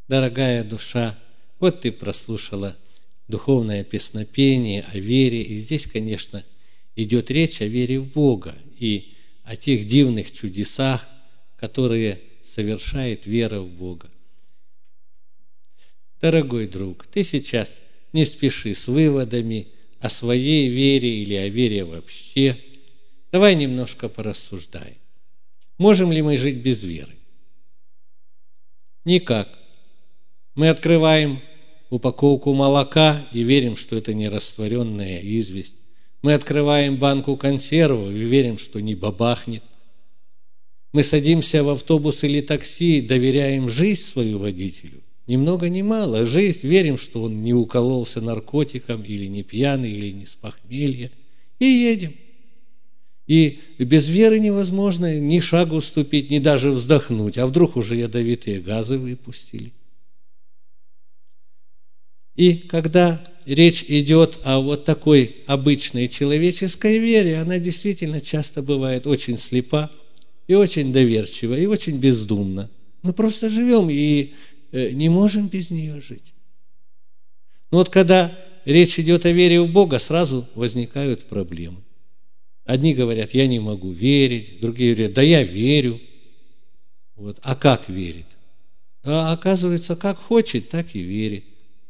Дорогая душа, вот ты прослушала духовное песнопение о вере, и здесь, конечно, идет речь о вере в Бога и о тех дивных чудесах, которые совершает вера в Бога. Дорогой друг, ты сейчас не спеши с выводами о своей вере или о вере вообще. Давай немножко порассуждаем. Можем ли мы жить без веры? Никак. Мы открываем упаковку молока и верим, что это не растворенная известь. Мы открываем банку консервов и верим, что не бабахнет. Мы садимся в автобус или такси и доверяем жизнь свою водителю. Ни много ни мало. Жизнь, верим, что он не укололся наркотиком, или не пьяный, или не с похмелья. И едем. И без веры невозможно ни шагу ступить, ни даже вздохнуть. А вдруг уже ядовитые газы выпустили? И когда речь идет о вот такой обычной человеческой вере, она действительно часто бывает очень слепа, и очень доверчива, и очень бездумна. Мы просто живем и не можем без нее жить. Но вот когда речь идет о вере в Бога, сразу возникают проблемы. Одни говорят, я не могу верить, другие говорят, да я верю. Вот. А как верит? А оказывается, как хочет, так и верит.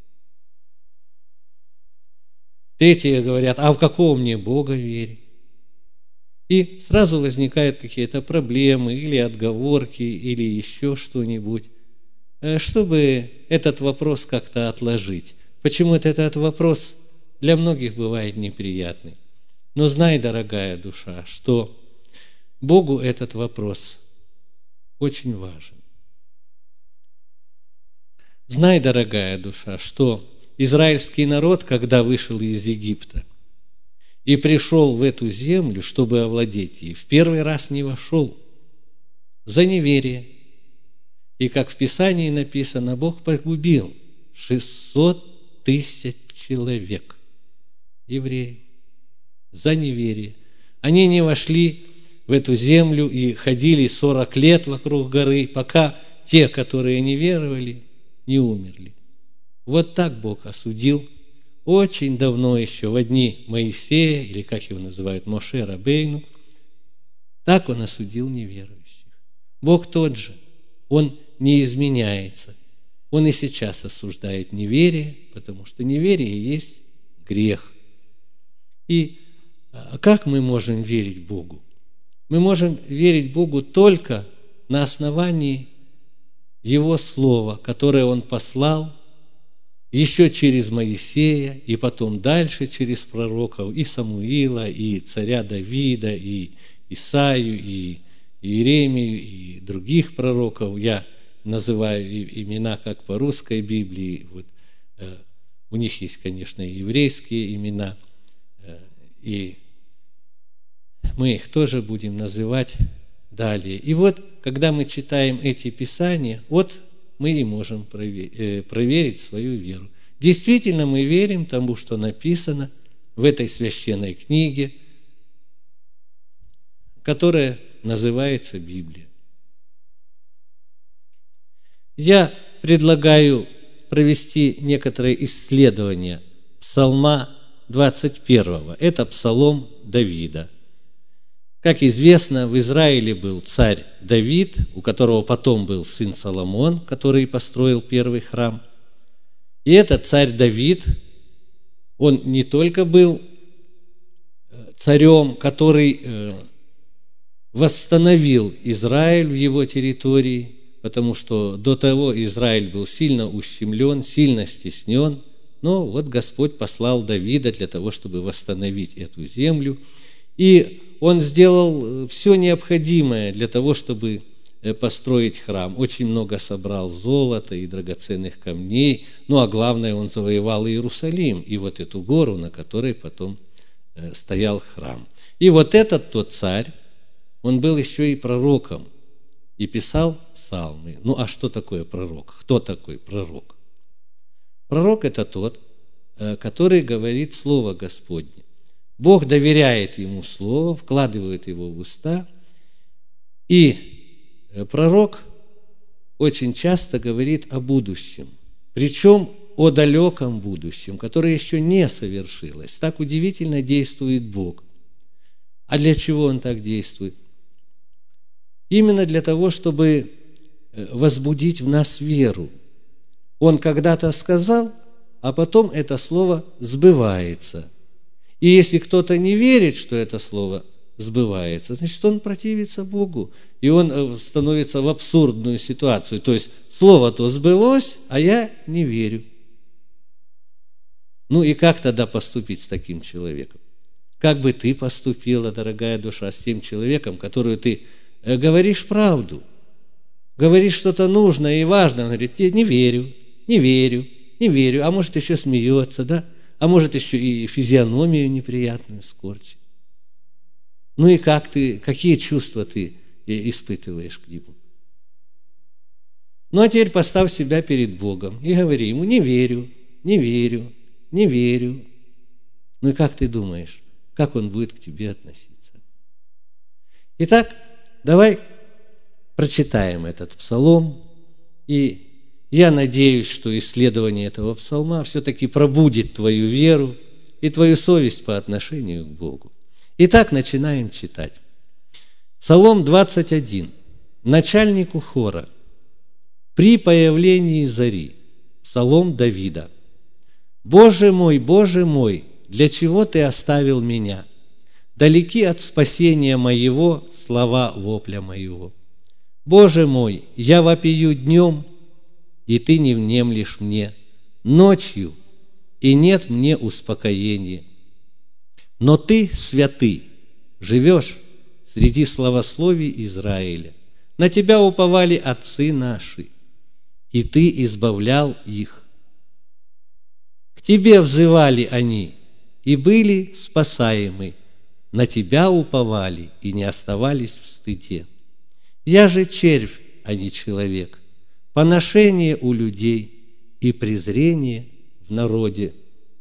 Третьи говорят, а в какого мне Бога верить? И сразу возникают какие-то проблемы или отговорки, или еще что-нибудь, чтобы этот вопрос как-то отложить. Почему-то этот вопрос для многих бывает неприятный. Но знай, дорогая душа, что Богу этот вопрос очень важен. Знай, дорогая душа, что израильский народ, когда вышел из Египта и пришел в эту землю, чтобы овладеть ей, в первый раз не вошел за неверие. И как в Писании написано, Бог погубил 600 тысяч человек, евреев, за неверие. Они не вошли в эту землю и ходили 40 лет вокруг горы, пока те, которые не веровали, не умерли. Вот так Бог осудил очень давно еще, в дни Моисея, или как его называют, Моше Рабейну, так Он осудил неверующих. Бог тот же, Он не изменяется. Он и сейчас осуждает неверие, потому что неверие есть грех. И как мы можем верить Богу? Мы можем верить Богу только на основании Его Слова, которое Он послал еще через Моисея, и потом дальше через пророков, и Самуила, и царя Давида, и Исаию, и Иеремию, и других пророков. Я называю имена как по русской Библии. Вот, у них есть, конечно, и еврейские имена, и мы их тоже будем называть далее. И вот, когда мы читаем эти Писания, вот мы и можем проверить свою веру. Действительно, мы верим тому, что написано в этой священной книге, которая называется Библия. Я предлагаю провести некоторые исследования Псалма 21. Это Псалом Давида. Как известно, в Израиле был царь Давид, у которого потом был сын Соломон, который построил первый храм. И этот царь Давид, он не только был царем, который восстановил Израиль в его территории, потому что до того Израиль был сильно ущемлен, сильно стеснен, но вот Господь послал Давида для того, чтобы восстановить эту землю. И он сделал все необходимое для того, чтобы построить храм. Очень много собрал золота и драгоценных камней. Ну, а главное, он завоевал Иерусалим и вот эту гору, на которой потом стоял храм. И вот этот тот царь, он был еще и пророком и писал псалмы. Ну, а что такое пророк? Кто такой пророк? Пророк – это тот, который говорит Слово Господне. Бог доверяет ему Слово, вкладывает его в уста, и пророк, очень часто говорит о будущем, причем о далеком будущем, которое еще не совершилось. Так удивительно действует Бог. А для чего Он так действует? Именно для того, чтобы возбудить в нас веру. Он когда-то сказал, а потом это слово сбывается. И если кто-то не верит, что это слово сбывается, значит, он противится Богу, и он становится в абсурдную ситуацию. То есть слово-то сбылось, а я не верю. Ну и как тогда поступить с таким человеком? Как бы ты поступила, дорогая душа, с тем человеком, которому ты говоришь правду, говоришь что-то нужное и важное, он говорит: я не верю, не верю, не верю, а может еще смеется, да? А может еще и физиономию неприятную скорчит. Ну и какие чувства ты испытываешь к нему? Ну а теперь поставь себя перед Богом и говори ему: не верю, не верю, не верю. Ну и как ты думаешь, как он будет к тебе относиться? Итак, давай прочитаем этот псалом, и я надеюсь, что исследование этого псалма все-таки пробудит твою веру и твою совесть по отношению к Богу. Итак, начинаем читать. Псалом 21. Начальнику хора. При появлении зари. Псалом Давида. Боже мой, для чего Ты оставил меня? Далеки от спасения моего слова вопля моего. Боже мой, я вопию днем, и Ты не внемлешь мне, ночью, и нет мне успокоения. Но Ты, святый, живешь среди славословий Израиля. На Тебя уповали отцы наши, и Ты избавлял их. К Тебе взывали они, и были спасаемы. На Тебя уповали, и не оставались в стыде. Я же червь, а не человек, поношение у людей и презрение в народе.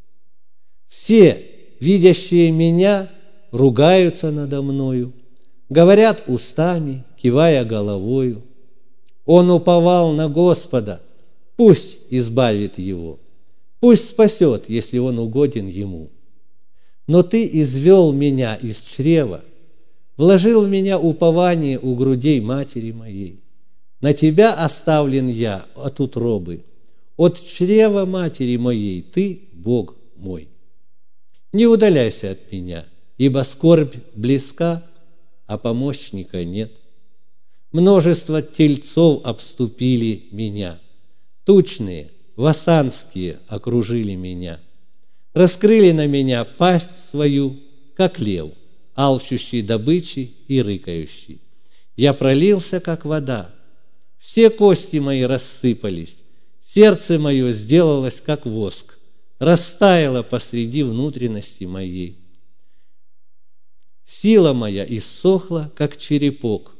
Все, видящие меня, ругаются надо мною, говорят устами, кивая головою. Он уповал на Господа, пусть избавит его, пусть спасет, если он угоден ему. Но Ты извел меня из чрева, вложил в меня упование у грудей матери моей. На Тебя оставлен я от утробы, от чрева матери моей Ты, Бог мой. Не удаляйся от меня, ибо скорбь близка, а помощника нет. Множество тельцов обступили меня, тучные, васанские окружили меня, раскрыли на меня пасть свою, как лев, алчущий добычи и рыкающий. Я пролился, как вода, все кости мои рассыпались, сердце мое сделалось, как воск, растаяло посреди внутренности моей. Сила моя иссохла, как черепок,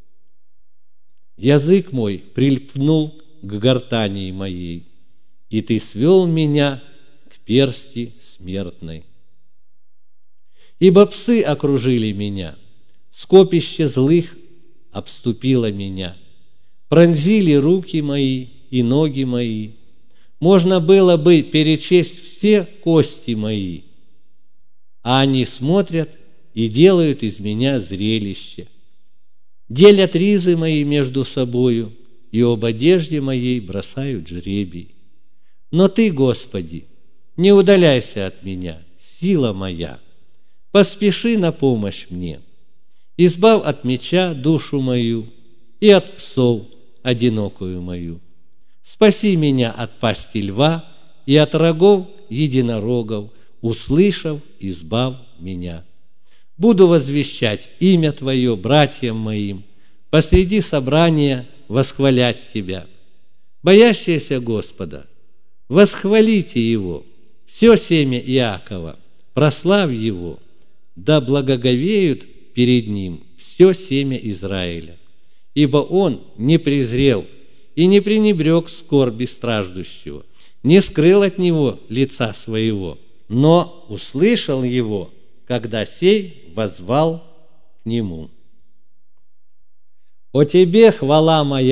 язык мой прильпнул к гортани моей, и Ты свел меня к персти смертной. Ибо псы окружили меня, скопище злых обступило меня, пронзили руки мои и ноги мои. Можно было бы перечесть все кости мои, а они смотрят и делают из меня зрелище. Делят ризы мои между собою, и об одежде моей бросают жребий. Но Ты, Господи, не удаляйся от меня, сила моя, поспеши на помощь мне. Избавь от меча душу мою и от псов одинокую мою. Спаси меня от пасти льва и от рогов единорогов, услышав, избавь меня. Буду возвещать имя Твое братьям моим, посреди собрания восхвалять Тебя. Боящиеся Господа, восхвалите Его, все семя Иакова, прославь Его, да благоговеют перед Ним все семя Израиля. Ибо Он не презрел и не пренебрег скорби страждущего, не скрыл от него лица своего, но услышал его, когда сей воззвал к нему. «О Тебе, хвала моя,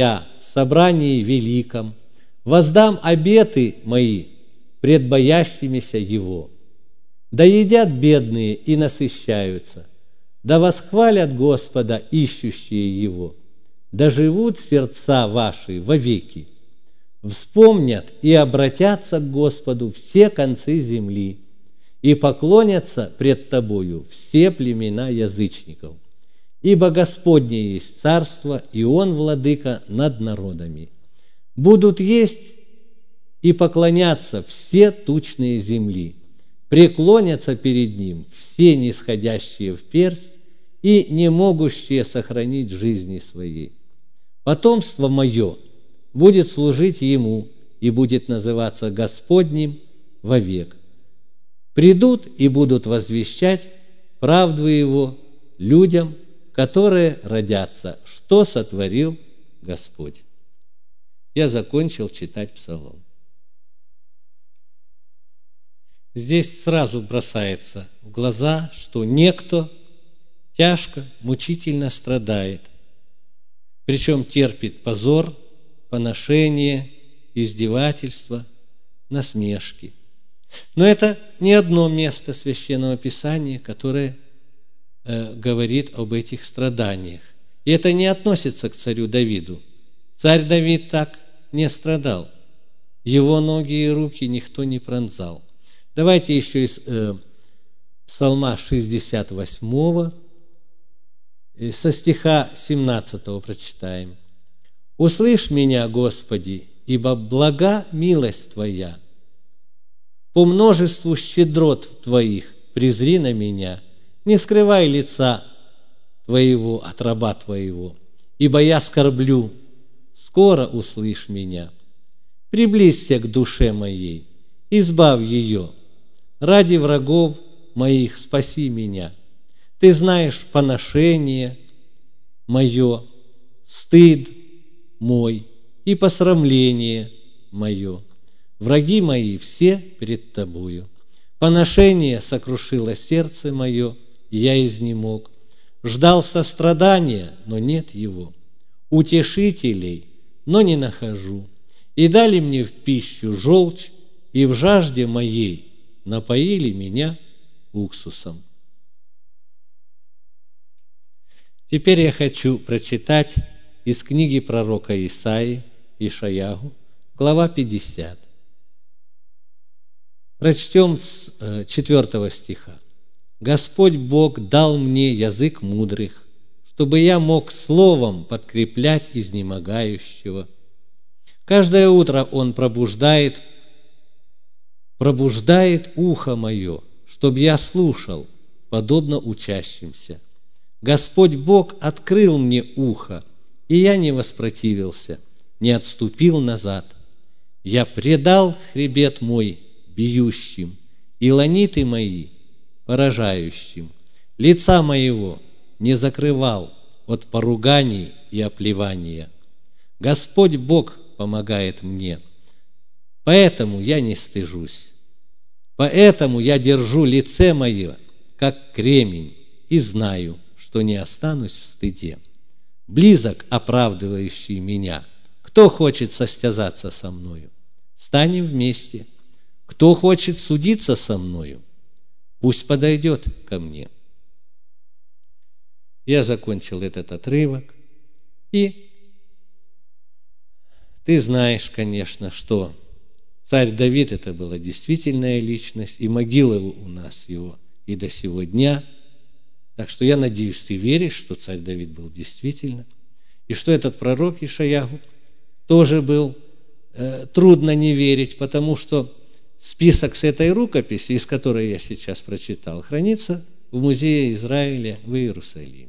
в собрании великом, воздам обеты мои пред боящимися Его. Да едят бедные и насыщаются, да восхвалят Господа ищущие Его, да живут сердца ваши вовеки. Вспомнят и обратятся к Господу все концы земли, и поклонятся пред Тобою все племена язычников. Ибо Господне есть царство, и Он владыка над народами. Будут есть и поклоняться все тучные земли, преклонятся перед Ним все нисходящие в персть и не могущие сохранить жизни своей. Потомство мое будет служить Ему и будет называться Господним вовек. Придут и будут возвещать правду Его людям, которые родятся, что сотворил Господь. Я закончил читать Псалом. Здесь сразу бросается в глаза, что некто тяжко, мучительно страдает, причем терпит позор, поношение, издевательства, насмешки. Но это не одно место Священного Писания, которое говорит об этих страданиях. И это не относится к царю Давиду. Царь Давид так не страдал. Его ноги и руки никто не пронзал. Давайте еще из Псалма 68, со стиха 17 прочитаем. «Услышь меня, Господи, ибо блага милость Твоя. По множеству щедрот Твоих презри на меня. Не скрывай лица Твоего от раба Твоего, ибо я скорблю. Скоро услышь меня. Приблизься к душе моей, избавь ее. Ради врагов моих спаси меня. Ты знаешь поношение мое, стыд мой и посрамление мое. Враги мои все пред Тобою. Поношение сокрушило сердце мое, и я изнемог. Ждал сострадания, но нет его. Утешителей, но не нахожу. И дали мне в пищу желчь, и в жажде моей напоили меня уксусом». Теперь я хочу прочитать из книги пророка Исаии, Ишаяху, глава 50. Прочтем с 4 стиха. «Господь Бог дал мне язык мудрых, чтобы я мог словом подкреплять изнемогающего. Каждое утро Он пробуждает ухо мое, чтобы я слушал, подобно учащимся. Господь Бог открыл мне ухо, и я не воспротивился, не отступил назад. Я предал хребет мой бьющим, и ланиты мои поражающим. Лица моего не закрывал от поруганий и оплевания. Господь Бог помогает мне, поэтому я не стыжусь. Поэтому я держу лице мое, как кремень, и знаю, что не останусь в стыде. Близок оправдывающий меня. Кто хочет состязаться со мною? Станем вместе. Кто хочет судиться со мною? Пусть подойдет ко мне». Я закончил этот отрывок. И ты знаешь, конечно, что царь Давид – это была действительная личность, и могила у нас его и до сего дня. Так что я надеюсь, ты веришь, что царь Давид был действительно, и что этот пророк Ишаяху тоже был. Трудно не верить, потому что список с этой рукописи, из которой я сейчас прочитал, хранится в Музее Израиля в Иерусалиме.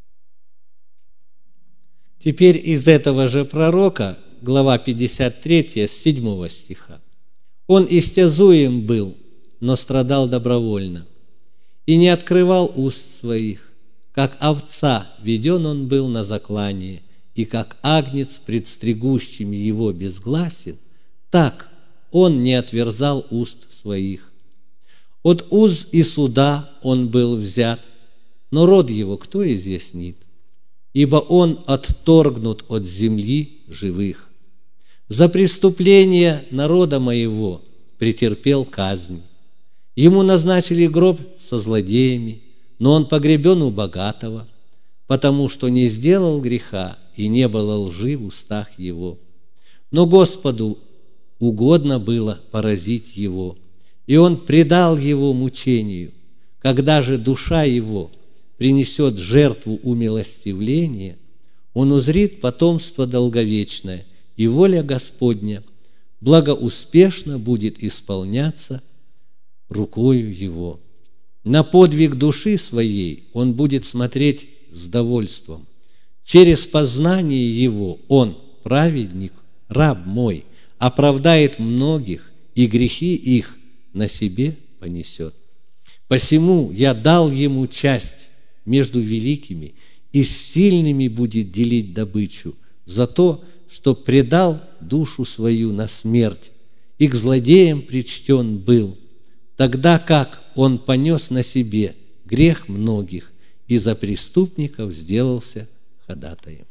Теперь из этого же пророка, глава 53, с 7 стиха. «Он истязуем был, но страдал добровольно, и не открывал уст своих. Как овца веден он был на заклание, и как агнец пред стригущим его безгласен, так он не отверзал уст своих. От уз и суда он был взят, но род его кто изъяснит? ибо он отторгнут от земли живых. За преступление народа моего претерпел казнь. Ему назначили гроб со злодеями, но он погребен у богатого, потому что не сделал греха, и не было лжи в устах его. Но Господу угодно было поразить его, и он предал его мучению. Когда же душа его принесет жертву умилостивления, он узрит потомство долговечное, и воля Господня благоуспешно будет исполняться рукою его. На подвиг души своей он будет смотреть с довольством. Через познание его он, праведник, раб мой, оправдает многих, и грехи их на себе понесет. Посему я дал ему часть между великими, и с сильными будет делить добычу за то, что предал душу свою на смерть, и к злодеям причтен был, тогда как он понес на себе грех многих, и за преступников сделался ходатаем.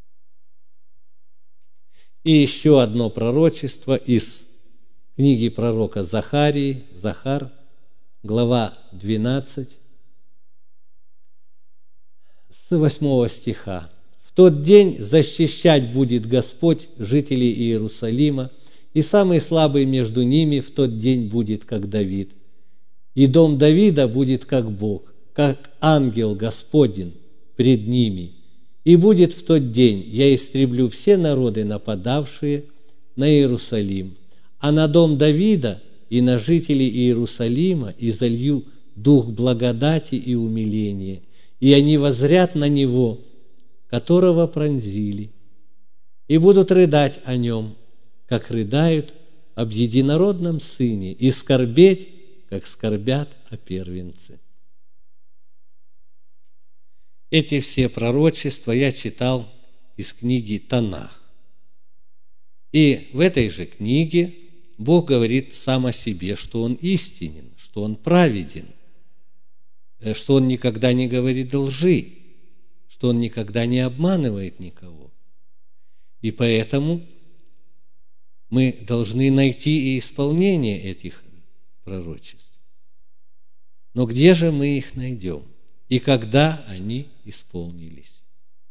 И еще одно пророчество из книги пророка Захарии, Захар, глава 12, с 8 стиха. «В тот день защищать будет Господь жителей Иерусалима, и самый слабый между ними в тот день будет, как Давид. И дом Давида будет, как Бог, как ангел Господень пред ними. И будет в тот день, я истреблю все народы, нападавшие на Иерусалим, а на дом Давида и на жителей Иерусалима изолью дух благодати и умиления, и они воззрят на него, которого пронзили, и будут рыдать о нем, как рыдают об единородном сыне, и скорбеть, как скорбят о первенце». Эти все пророчества я читал из книги Танах. И в этой же книге Бог говорит сам о себе, что Он истинен, что Он праведен, что Он никогда не говорит лжи, что Он никогда не обманывает никого. И поэтому мы должны найти и исполнение этих пророчеств. Но где же мы их найдем? И когда они исполнились?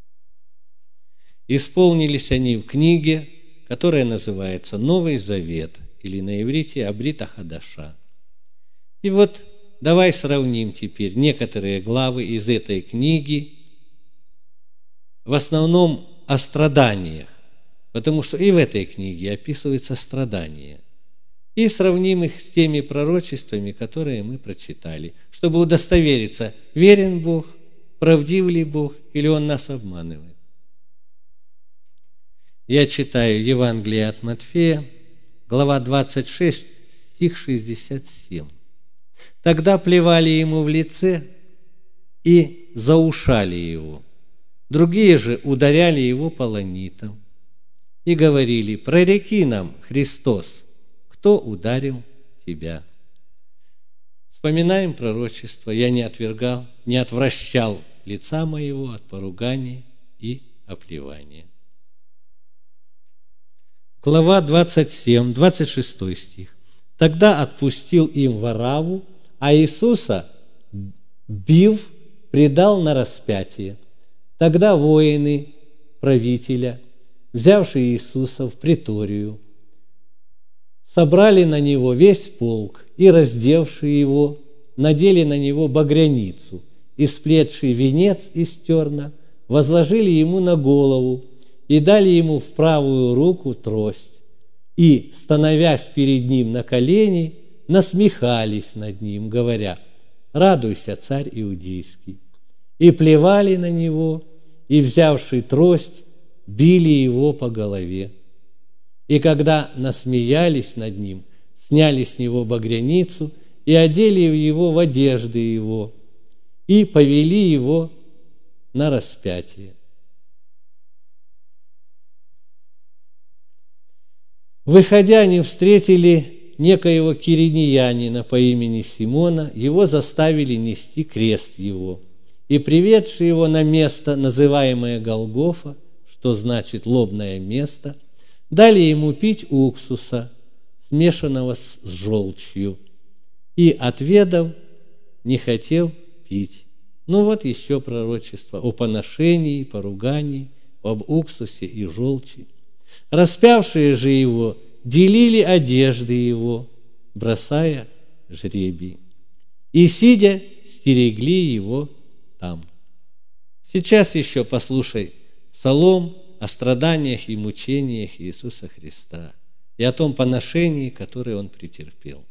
Исполнились они в книге, которая называется «Новый Завет», или на иврите «Абрита Хадаша». И вот давай сравним теперь некоторые главы из этой книги, в основном о страданиях, потому что и в этой книге описываются страдания. И сравним их с теми пророчествами, которые мы прочитали, чтобы удостовериться, верен Бог, правдив ли Бог, или Он нас обманывает. Я читаю Евангелие от Матфея, глава 26, стих 67. «Тогда плевали ему в лице и заушали его. Другие же ударяли его полонитом и говорили: прореки нам, Христос, кто ударил тебя?» Вспоминаем пророчество: «Я не отвергал, не отвращал лица моего от поругания и оплевания». Глава 27, 26 стих. «Тогда отпустил им Варавву, а Иисуса, бив, предал на распятие. Тогда воины правителя, взявшие Иисуса в преторию, собрали на него весь полк и, раздевшие его, надели на него багряницу, и, сплетший венец из терна, возложили ему на голову и дали ему в правую руку трость, и, становясь перед ним на колени, насмехались над ним, говоря: «Радуйся, царь иудейский!» И плевали на него, и, взявши трость, били его по голове. И когда насмеялись над ним, сняли с него багряницу и одели его в одежды его, и повели его на распятие. Выходя, они встретили некоего киринеянина по имени Симона, его заставили нести крест его. и приведши его на место, называемое Голгофа, что значит лобное место, дали ему пить уксуса, смешанного с желчью, и, отведав, не хотел пить. Ну вот еще пророчество о поношении, поругании, об уксусе и желчи. Распявшие же его делили одежды его, бросая жребий, и, сидя, стерегли его там. Сейчас еще послушай псалом о страданиях и мучениях Иисуса Христа и о том поношении, которое Он претерпел.